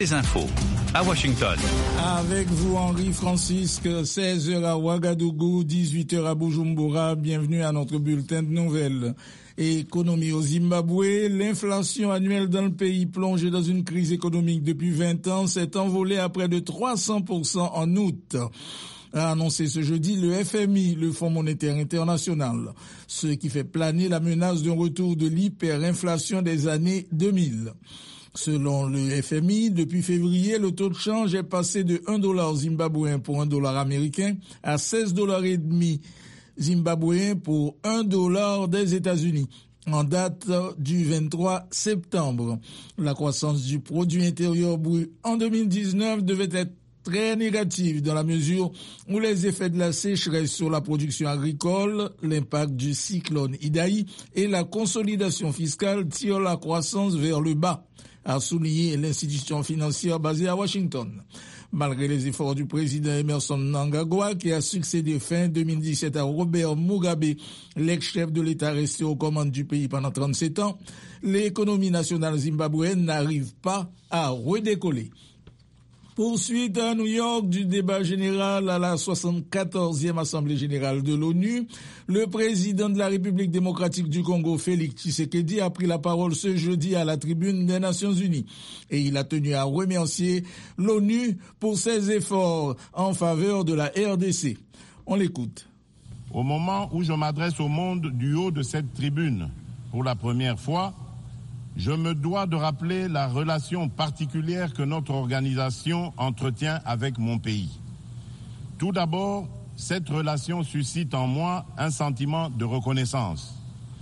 Les infos à Washington. Avec vous, Henri Francisque, 16h à Ouagadougou, 18h à Bujumbura. Bienvenue à notre bulletin de nouvelles. Économie au Zimbabwe, l'inflation annuelle dans le pays plongée dans une crise économique depuis 20 ans s'est envolée à près de 300% en août. A annoncé ce jeudi le FMI, le Fonds monétaire international, ce qui fait planer la menace d'un retour de l'hyperinflation des années 2000. Selon le FMI, depuis février, le taux de change est passé de $1 zimbabwéen pour $1 américain à $16,50 zimbabwéen pour $1 des États-Unis. En date du 23 septembre, la croissance du produit intérieur brut en 2019 devait être très négative dans la mesure où les effets de la sécheresse sur la production agricole, l'impact du cyclone Idai et la consolidation fiscale tirent la croissance vers le bas, a souligné l'institution financière basée à Washington. Malgré les efforts du président Emmerson Mnangagwa, qui a succédé fin 2017 à Robert Mugabe, l'ex-chef de l'État resté aux commandes du pays pendant 37 ans, l'économie nationale zimbabwéenne n'arrive pas à redécoller. Poursuite à New York du débat général à la 74e Assemblée générale de l'ONU, le président de la République démocratique du Congo, Félix Tshisekedi, a pris la parole ce jeudi à la tribune des Nations Unies. Et il a tenu à remercier l'ONU pour ses efforts en faveur de la RDC. On l'écoute. Au moment où je m'adresse au monde du haut de cette tribune pour la première fois, je me dois de rappeler la relation particulière que notre organisation entretient avec mon pays. Tout d'abord, cette relation suscite en moi un sentiment de reconnaissance.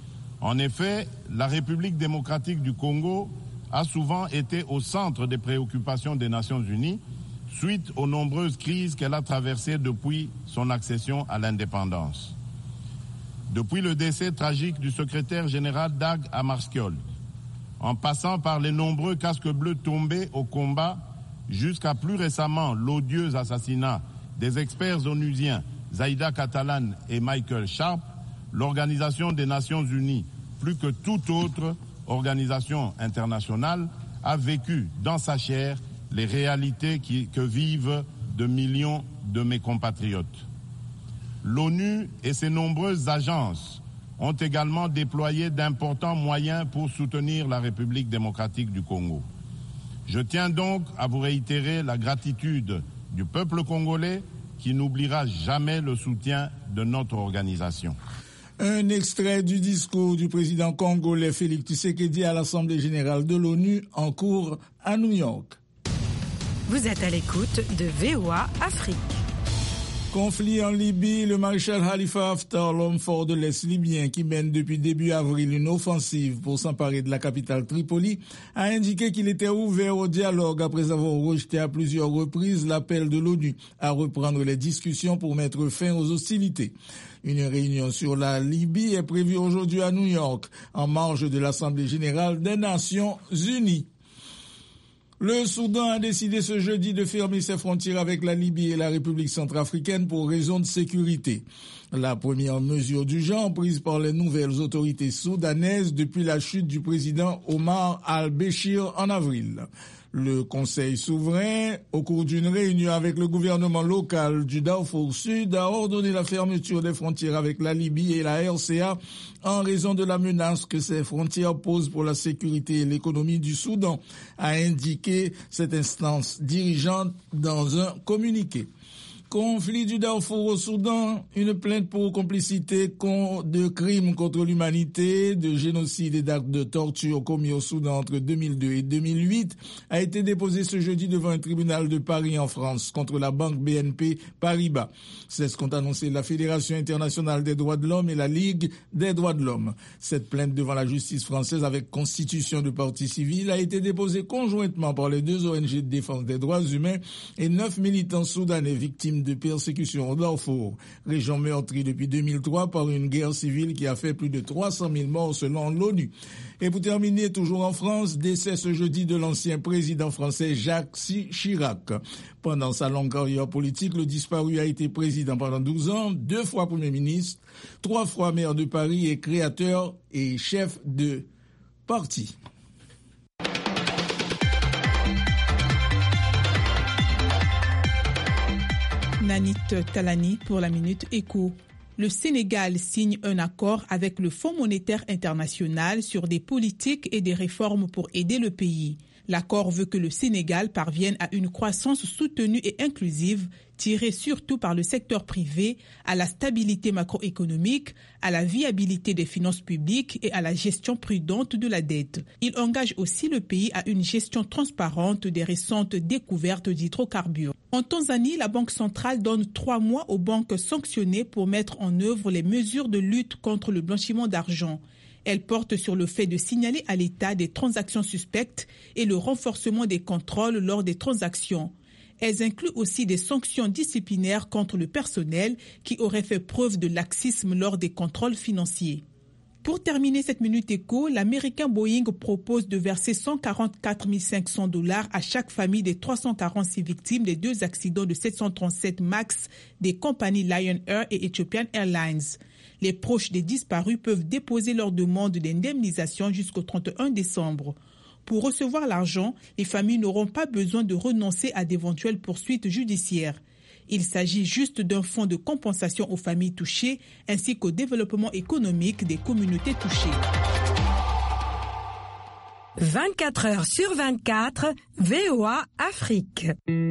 En effet, la République démocratique du Congo a souvent été au centre des préoccupations des Nations Unies suite aux nombreuses crises qu'elle a traversées depuis son accession à l'indépendance. Depuis le décès tragique du secrétaire général Dag Hammarskjöld, en passant par les nombreux casques bleus tombés au combat, jusqu'à plus récemment l'odieux assassinat des experts onusiens Zaïda Catalan et Michael Sharp, l'Organisation des Nations Unies, plus que toute autre organisation internationale, a vécu dans sa chair les réalités que vivent de millions de mes compatriotes. L'ONU et ses nombreuses agences ont également déployé d'importants moyens pour soutenir la République démocratique du Congo. Je tiens donc à vous réitérer la gratitude du peuple congolais qui n'oubliera jamais le soutien de notre organisation. Un extrait du discours du président congolais Félix Tshisekedi à l'Assemblée générale de l'ONU en cours à New York. Vous êtes à l'écoute de VOA Afrique. Conflit en Libye, le maréchal Khalifa Haftar, l'homme fort de l'Est libyen qui mène depuis début avril une offensive pour s'emparer de la capitale Tripoli, a indiqué qu'il était ouvert au dialogue après avoir rejeté à plusieurs reprises l'appel de l'ONU à reprendre les discussions pour mettre fin aux hostilités. Une réunion sur la Libye est prévue aujourd'hui à New York, en marge de l'Assemblée générale des Nations Unies. Le Soudan a décidé ce jeudi de fermer ses frontières avec la Libye et la République centrafricaine pour raisons de sécurité. La première mesure du genre prise par les nouvelles autorités soudanaises depuis la chute du président Omar al-Béchir en avril. Le Conseil souverain, au cours d'une réunion avec le gouvernement local du Darfour Sud, a ordonné la fermeture des frontières avec la Libye et la RCA en raison de la menace que ces frontières posent pour la sécurité et l'économie du Soudan, a indiqué cette instance dirigeante dans un communiqué. Conflit du Darfour au Soudan, une plainte pour complicité de crimes contre l'humanité, de génocide et d'actes de torture commis au Soudan entre 2002 et 2008 a été déposée ce jeudi devant un tribunal de Paris en France contre la banque BNP Paribas. C'est ce qu'ont annoncé la Fédération internationale des droits de l'homme et la Ligue des droits de l'homme. Cette plainte devant la justice française avec constitution de partie civile a été déposée conjointement par les deux ONG de défense des droits humains et 9 militants soudanais victimes de persécution au Darfour, région meurtrie depuis 2003 par une guerre civile qui a fait plus de 300 000 morts selon l'ONU. Et pour terminer, toujours en France, décès ce jeudi de l'ancien président français Jacques Chirac. Pendant sa longue carrière politique, le disparu a été président pendant 12 ans, 2 fois Premier ministre, 3 fois maire de Paris et créateur et chef de parti. Nanit Talani pour la Minute Éco. Le Sénégal signe un accord avec le Fonds monétaire international sur des politiques et des réformes pour aider le pays. L'accord veut que le Sénégal parvienne à une croissance soutenue et inclusive, tirée surtout par le secteur privé, à la stabilité macroéconomique, à la viabilité des finances publiques et à la gestion prudente de la dette. Il engage aussi le pays à une gestion transparente des récentes découvertes d'hydrocarbures. En Tanzanie, la Banque centrale donne 3 mois aux banques sanctionnées pour mettre en œuvre les mesures de lutte contre le blanchiment d'argent. Elle porte sur le fait de signaler à l'État des transactions suspectes et le renforcement des contrôles lors des transactions. Elles incluent aussi des sanctions disciplinaires contre le personnel qui aurait fait preuve de laxisme lors des contrôles financiers. Pour terminer cette Minute Éco, l'américain Boeing propose de verser $144 500 à chaque famille des 346 victimes des 2 accidents de 737 MAX des compagnies Lion Air et Ethiopian Airlines. Les proches des disparus peuvent déposer leur demande d'indemnisation jusqu'au 31 décembre. Pour recevoir l'argent, les familles n'auront pas besoin de renoncer à d'éventuelles poursuites judiciaires. Il s'agit juste d'un fonds de compensation aux familles touchées ainsi qu'au développement économique des communautés touchées. 24 heures sur 24, VOA Afrique.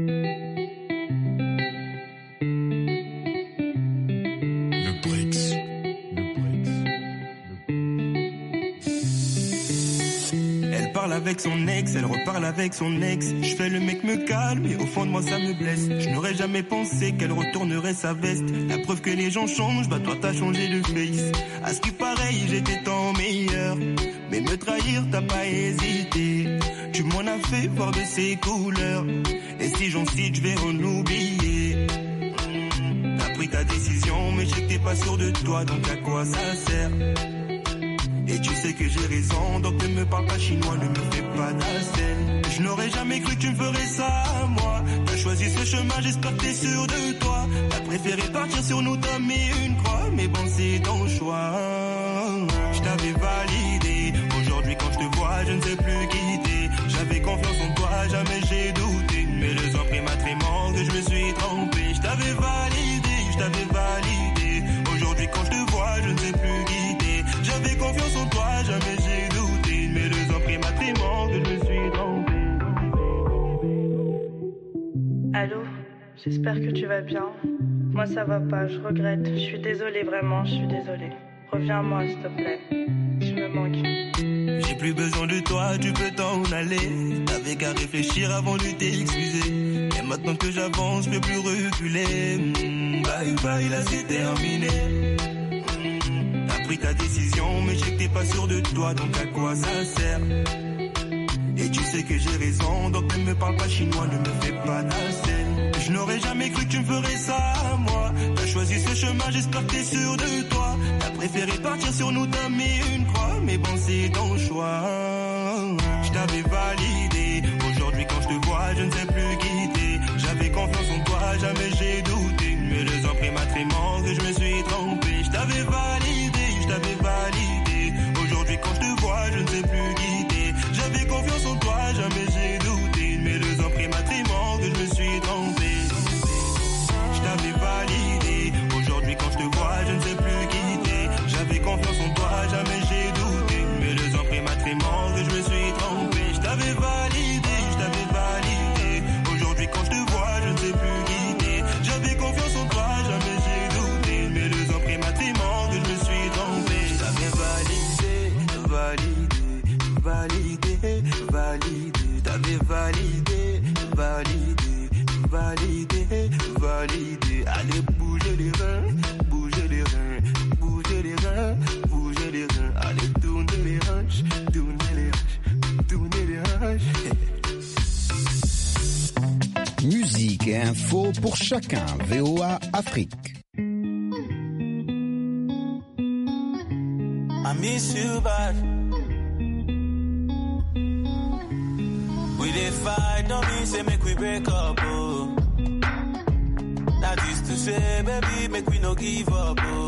Avec son ex, elle reparle avec son ex. Je fais le mec me calme et au fond de moi ça me blesse. Je n'aurais jamais pensé qu'elle retournerait sa veste. La preuve que les gens changent, bah toi t'as changé de face. À ce qui pareil, j'étais tant meilleur. Mais me trahir, t'as pas hésité. Tu m'en as fait voir de ses couleurs. Et si j'en cite, je vais en oublier. T'as pris ta décision, mais je sais que t'es pas sûr de toi. Donc à quoi ça sert? Et tu sais que j'ai raison, donc ne me parle pas chinois, ne me fais pas d'alcène. Je n'aurais jamais cru que tu me ferais ça à moi. T'as choisi ce chemin, j'espère que t'es sûr de toi. T'as préféré partir sur nous, t'as mis une croix. Mais bon, c'est ton choix. Je t'avais validé. Aujourd'hui, quand je te vois, je ne sais plus quitter. J'avais confiance en toi, jamais j'ai douté. Mais le temps pris m'a tellement que je me suis trompé. Je t'avais validé. Aujourd'hui, quand je te vois, je ne sais plus quitter. J'avais confiance en toi, jamais j'ai douté. Mais le temps pris m'a tellement que je me suis trompé. Allô, j'espère que tu vas bien. Moi ça va pas, je regrette. Je suis désolée, vraiment, je suis désolée. Reviens à moi, s'il te plaît. Tu me manques. J'ai plus besoin de toi, tu peux t'en aller. T'avais qu'à réfléchir avant de t'excuser. Et maintenant que j'avance, je peux plus reculer. Bye bye, là c'est terminé. T'as pris ta décision, mais je sais que t'es pas sûr de toi. Donc à quoi ça sert? Et tu sais que j'ai raison, donc ne me parle pas chinois, ne me fais pas d'alcène. Je n'aurais jamais cru que tu me ferais ça à moi. T'as choisi ce chemin, j'espère que t'es sûr de toi. T'as préféré partir sur nous, t'as mis une croix. Mais bon, c'est ton choix. Je t'avais validé. Aujourd'hui, quand je te vois, je ne sais plus quitter. J'avais confiance en toi, jamais j'ai douté. Mais le temps pris m'a tellement que je me suis trompé. Je t'avais validé. Aujourd'hui, quand je te vois, je ne sais plus quitter. J'avais confiance en toi, jamais j'ai douté. Mais le temps pris m'a tellement que je me suis trompé. Je t'avais validé. Aujourd'hui, quand je te vois, je ne sais plus quitter. J'avais confiance en toi, jamais j'ai douté. Mais le temps pris m'a tellement que je me suis trompé. Je t'avais validé. Aujourd'hui, quand je te vois, je ne sais plus quitter. J'avais confiance en toi, jamais j'ai douté. Mais le temps pris m'a tellement que je me suis trompé. Je t'avais validé. T'avais validé. Allez, bougez les reins. Allez, tournez les hanches. Musique et info pour chacun. VOA Afrique. I miss you bad. We dey fight, don't mean say make we break up, oh. That is to say, baby, make we no give up, oh.